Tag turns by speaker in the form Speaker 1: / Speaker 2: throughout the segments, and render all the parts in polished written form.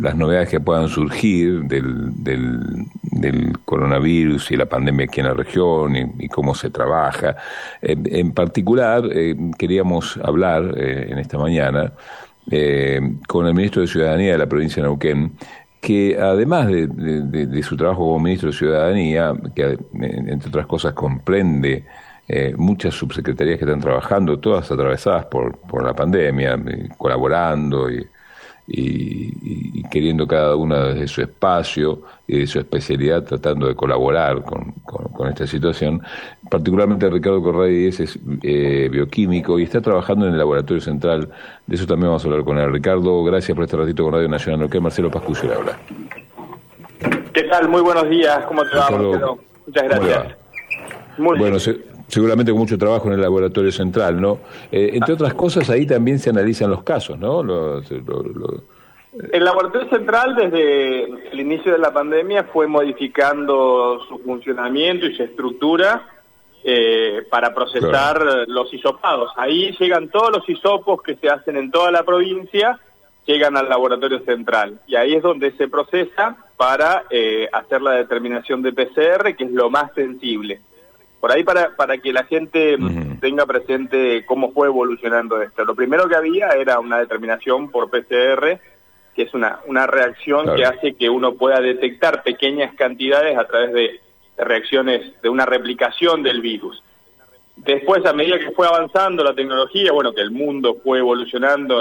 Speaker 1: las novedades que puedan surgir del coronavirus y la pandemia aquí en la región y cómo se trabaja. En particular, queríamos hablar en esta mañana con el ministro de Ciudadanía de la provincia de Neuquén, que además de su trabajo como ministro de Ciudadanía, que entre otras cosas comprende muchas subsecretarías que están trabajando, todas atravesadas por la pandemia, colaborando y queriendo cada una desde su espacio y de su especialidad tratando de colaborar con esta situación. Particularmente Ricardo Corradi es bioquímico y está trabajando en el laboratorio central. De eso también vamos a hablar con él. Ricardo, gracias por este ratito con Radio Nacional Neuquén. Marcelo Pascucio le habla.
Speaker 2: ¿Qué tal? Muy buenos días. ¿Cómo te va, Marcelo? Muchas gracias. Muy bueno,
Speaker 1: seguramente con mucho trabajo en el laboratorio central, ¿no? Entre otras cosas, ahí también se analizan los casos, ¿no?
Speaker 2: El laboratorio central, desde el inicio de la pandemia, fue modificando su funcionamiento y su estructura para procesar los hisopados. Ahí llegan todos los hisopos que se hacen en toda la provincia, llegan al laboratorio central. Y ahí es donde se procesa para hacer la determinación de PCR, que es lo más sensible. Por ahí para que la gente tenga presente cómo fue evolucionando esto. Lo primero que había era una determinación por PCR, que es una reacción que hace que uno pueda detectar pequeñas cantidades a través de reacciones, de una replicación del virus. Después, a medida que fue avanzando la tecnología, bueno, que el mundo fue evolucionando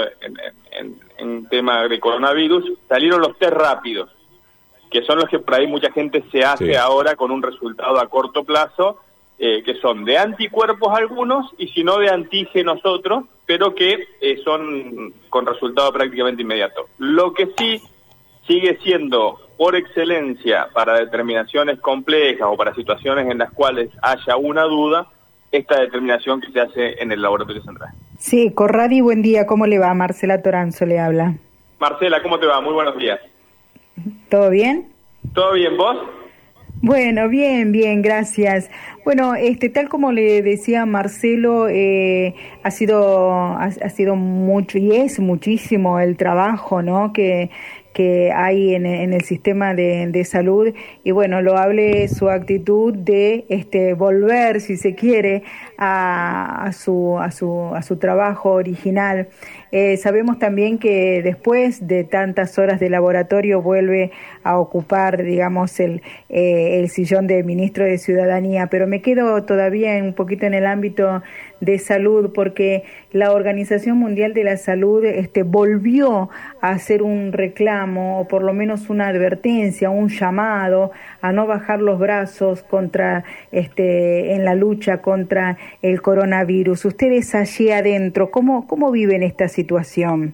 Speaker 2: en tema de coronavirus, salieron los test rápidos, que son los que por ahí mucha gente se hace ahora con un resultado a corto plazo, que son de anticuerpos algunos y si no de antígenos otros, pero que son con resultado prácticamente inmediato. Lo que sí sigue siendo por excelencia para determinaciones complejas o para situaciones en las cuales haya una duda, esta determinación que se hace en el laboratorio central.
Speaker 3: Sí, Corradi, buen día, ¿cómo le va? Marcela Toranzo le habla.
Speaker 2: Marcela, ¿cómo te va? Muy buenos días.
Speaker 3: ¿Todo bien?
Speaker 2: ¿Todo bien, vos?
Speaker 3: Bueno, bien, gracias. Bueno, tal como le decía Marcelo, ha sido mucho y es muchísimo el trabajo, ¿no? que hay en el sistema de salud y bueno, loable su actitud de volver, si se quiere, a su trabajo original. Sabemos también que después de tantas horas de laboratorio vuelve a ocupar, digamos, el sillón de ministro de Ciudadanía, pero me quedo todavía un poquito en el ámbito de salud porque la Organización Mundial de la Salud volvió a hacer un reclamo o por lo menos una advertencia, un llamado a no bajar los brazos contra en la lucha contra el coronavirus. Ustedes allí adentro, ¿cómo viven esta situación?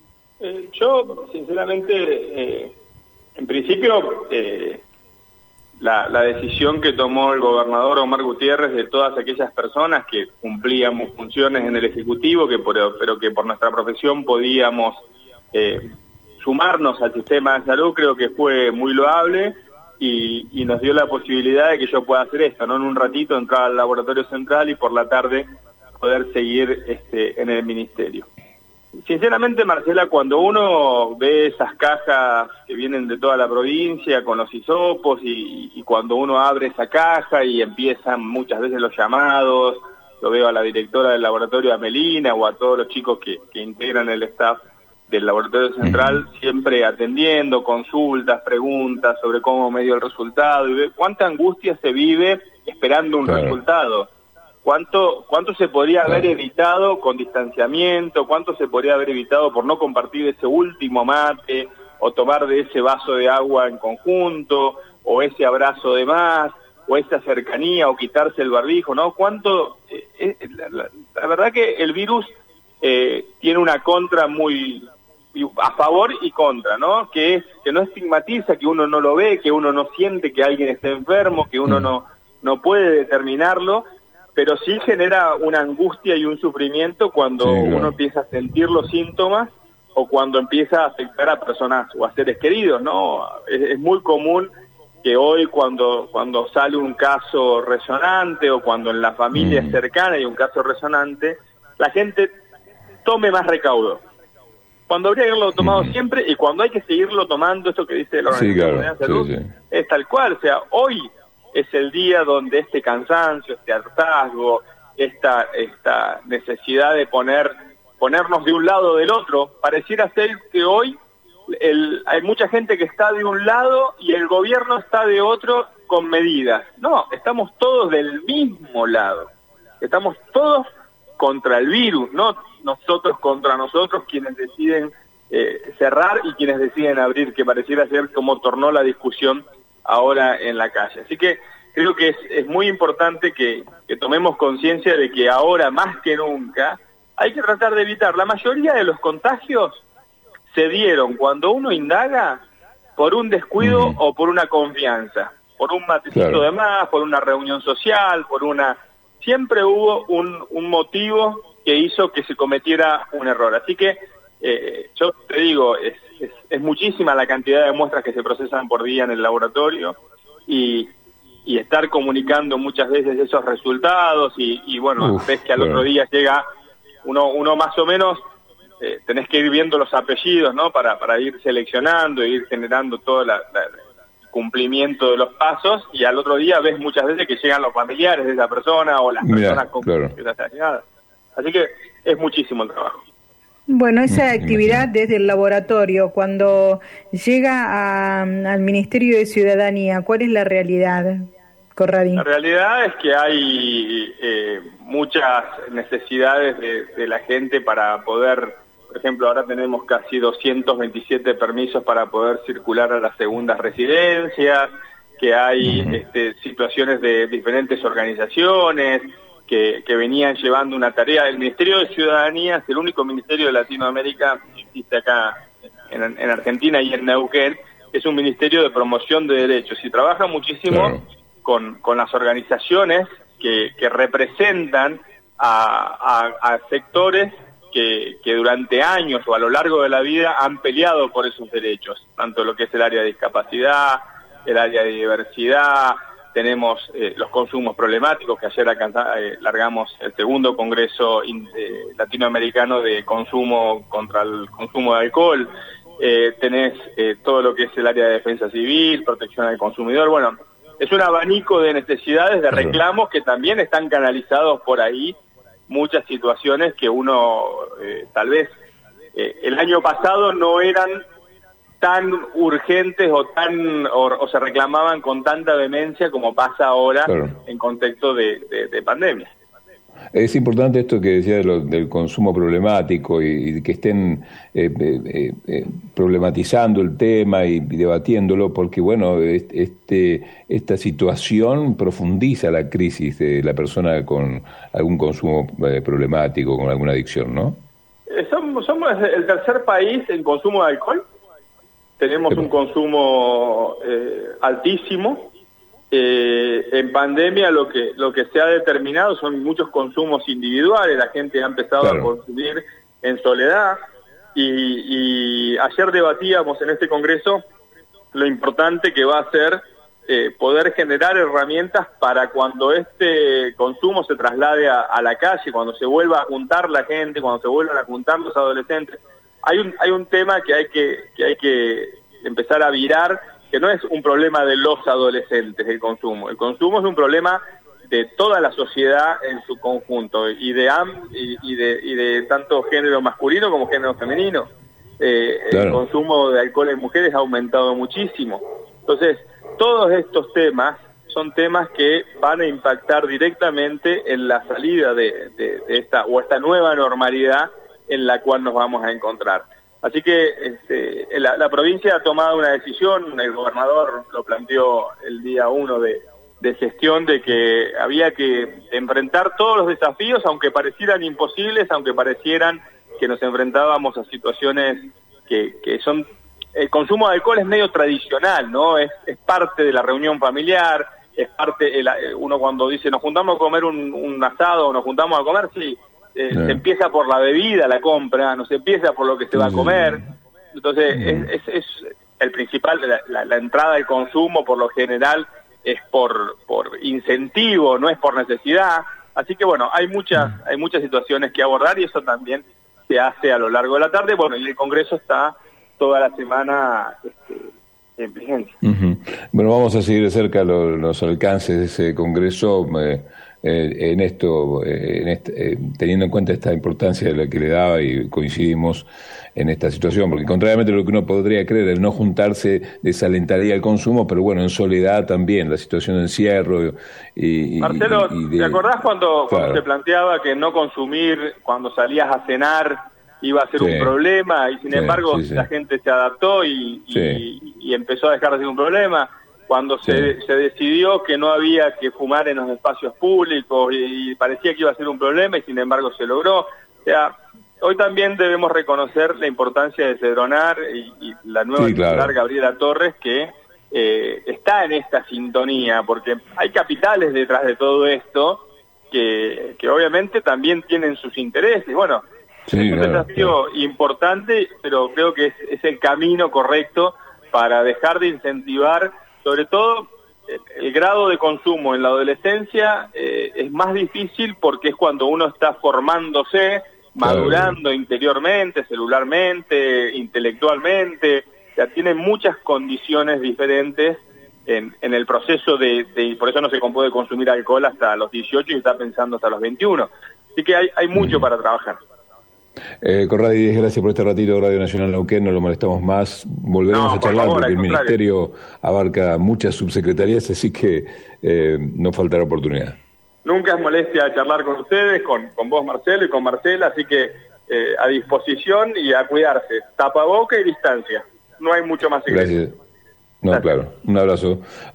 Speaker 2: Yo, sinceramente, en principio, la decisión que tomó el gobernador Omar Gutiérrez de todas aquellas personas que cumplíamos funciones en el Ejecutivo, pero que por nuestra profesión podíamos sumarnos al sistema de salud, creo que fue muy loable y nos dio la posibilidad de que yo pueda hacer esto, ¿no? En un ratito entrar al laboratorio central y por la tarde poder seguir en el ministerio. Sinceramente, Marcela, cuando uno ve esas cajas que vienen de toda la provincia con los hisopos y cuando uno abre esa caja y empiezan muchas veces los llamados, lo veo a la directora del laboratorio, a Melina, o a todos los chicos que integran el staff del laboratorio central, siempre atendiendo consultas, preguntas sobre cómo me dio el resultado, y ve cuánta angustia se vive esperando un resultado. ¿Cuánto se podría haber evitado con distanciamiento? ¿Cuánto se podría haber evitado por no compartir ese último mate o tomar de ese vaso de agua en conjunto o ese abrazo de más o esa cercanía o quitarse el barbijo, ¿no? ¿Cuánto? La verdad que el virus tiene una contra muy a favor y contra, ¿no? Que no estigmatiza, que uno no lo ve, que uno no siente que alguien está enfermo, que uno no puede determinarlo, pero sí genera una angustia y un sufrimiento cuando uno empieza a sentir los síntomas o cuando empieza a afectar a personas o a seres queridos, ¿no? Es muy común que hoy cuando sale un caso resonante o cuando en la familia cercana hay un caso resonante, la gente tome más recaudo. cuando habría que haberlo tomado siempre y cuando hay que seguirlo tomando, esto que dice la Organización Mundial de Salud, es tal cual. O sea, hoy es el día donde este cansancio, este hartazgo, esta necesidad de ponernos de un lado o del otro, pareciera ser que hoy hay mucha gente que está de un lado y el gobierno está de otro con medidas. No, estamos todos del mismo lado. Estamos todos contra el virus, no nosotros contra nosotros, quienes deciden cerrar y quienes deciden abrir, que pareciera ser como tornó la discusión ahora en la calle. Así que creo que es muy importante que tomemos conciencia de que ahora más que nunca hay que tratar de evitar. La mayoría de los contagios se dieron cuando uno indaga por un descuido o por una confianza, por un matecito de más, por una reunión social, siempre hubo un motivo que hizo que se cometiera un error. Así que yo te digo, es muchísima la cantidad de muestras que se procesan por día en el laboratorio y estar comunicando muchas veces esos resultados y bueno, ves que al otro día llega uno más o menos, tenés que ir viendo los apellidos, ¿no? Para ir seleccionando e ir generando todo el cumplimiento de los pasos, y al otro día ves muchas veces que llegan los familiares de esa persona o las personas con que está llegada. Así que es muchísimo el trabajo.
Speaker 3: Bueno, esa actividad desde el laboratorio, cuando llega al Ministerio de Ciudadanía, ¿cuál es la realidad, Corradín?
Speaker 2: La realidad es que hay muchas necesidades de la gente para poder, por ejemplo, ahora tenemos casi 227 permisos para poder circular a las segundas residencias, que hay situaciones de diferentes organizaciones que venían llevando una tarea. El Ministerio de Ciudadanía es el único ministerio de Latinoamérica que existe acá en Argentina y en Neuquén. Es un ministerio de promoción de derechos y trabaja muchísimo con las organizaciones que representan a sectores que durante años o a lo largo de la vida han peleado por esos derechos, tanto lo que es el área de discapacidad, el área de diversidad. Tenemos los consumos problemáticos, que ayer largamos el segundo Congreso Latinoamericano de Consumo contra el consumo de alcohol. Tenés todo lo que es el área de defensa civil, protección al consumidor. Bueno, es un abanico de necesidades, de reclamos que también están canalizados por ahí. Muchas situaciones que uno tal vez el año pasado no eran tan urgentes o se reclamaban con tanta vehemencia como pasa ahora en contexto de pandemia.
Speaker 1: Es importante esto que decía del consumo problemático y que estén problematizando el tema y debatiéndolo, porque bueno, esta situación profundiza la crisis de la persona con algún consumo problemático, con alguna adicción, ¿no?
Speaker 2: Somos el tercer país en consumo de alcohol. Tenemos un consumo altísimo. En pandemia lo que se ha determinado son muchos consumos individuales. La gente ha empezado a consumir en soledad y ayer debatíamos en este congreso lo importante que va a ser poder generar herramientas para cuando este consumo se traslade a la calle, cuando se vuelva a juntar la gente, cuando se vuelvan a juntar los adolescentes. Hay un tema que hay que empezar a virar, que no es un problema de los adolescentes el consumo. El consumo es un problema de toda la sociedad en su conjunto y de tanto género masculino como género femenino. El consumo de alcohol en mujeres ha aumentado muchísimo. Entonces, todos estos temas son temas que van a impactar directamente en la salida de esta nueva normalidad en la cual nos vamos a encontrar. Así que la provincia ha tomado una decisión, el gobernador lo planteó el día 1 de gestión, de que había que enfrentar todos los desafíos, aunque parecieran imposibles, aunque parecieran que nos enfrentábamos a situaciones que son... El consumo de alcohol es medio tradicional, ¿no? Es parte de la reunión familiar, es parte... uno cuando dice nos juntamos a comer un asado o nos juntamos a comer, sí... Se empieza por la bebida, la compra, no se empieza por lo que se va a comer. Entonces, es el principal, la entrada del consumo por lo general es por incentivo, no es por necesidad. Así que bueno, hay muchas situaciones que abordar y eso también se hace a lo largo de la tarde. Bueno, y el Congreso está toda la semana en vigencia.
Speaker 1: Bueno, vamos a seguir de cerca los alcances de ese Congreso en esto, teniendo en cuenta esta importancia de la que le daba, y coincidimos en esta situación, porque contrariamente a lo que uno podría creer, el no juntarse desalentaría el consumo, pero bueno, en soledad también, la situación de encierro
Speaker 2: Marcelo, ¿te acordás cuando se planteaba que no consumir cuando salías a cenar iba a ser un problema, y sin embargo la gente se adaptó y empezó a dejar de ser un problema? Cuando se decidió que no había que fumar en los espacios públicos y parecía que iba a ser un problema, y sin embargo se logró. O sea, hoy también debemos reconocer la importancia de Cedronar y la nueva titular Gabriela Torres, que está en esta sintonía, porque hay capitales detrás de todo esto que obviamente también tienen sus intereses. Bueno, es un desafío importante, pero creo que es el camino correcto para dejar de incentivar, sobre todo el grado de consumo en la adolescencia. Es más difícil porque es cuando uno está formándose, madurando interiormente, celularmente, intelectualmente. O sea, tiene muchas condiciones diferentes en el proceso y por eso no se puede consumir alcohol hasta los 18 y está pensando hasta los 21. Así que hay mucho para trabajar.
Speaker 1: Corradi, gracias por este ratito de Radio Nacional Neuquén, no lo molestamos más, volveremos a charlar porque el Ministerio abarca muchas subsecretarías, así que no faltará oportunidad.
Speaker 2: Nunca es molestia charlar con ustedes, con vos, Marcelo, y con Marcela, así que a disposición y a cuidarse, tapaboca y distancia, no hay mucho más que
Speaker 1: gracias. No, claro, un abrazo.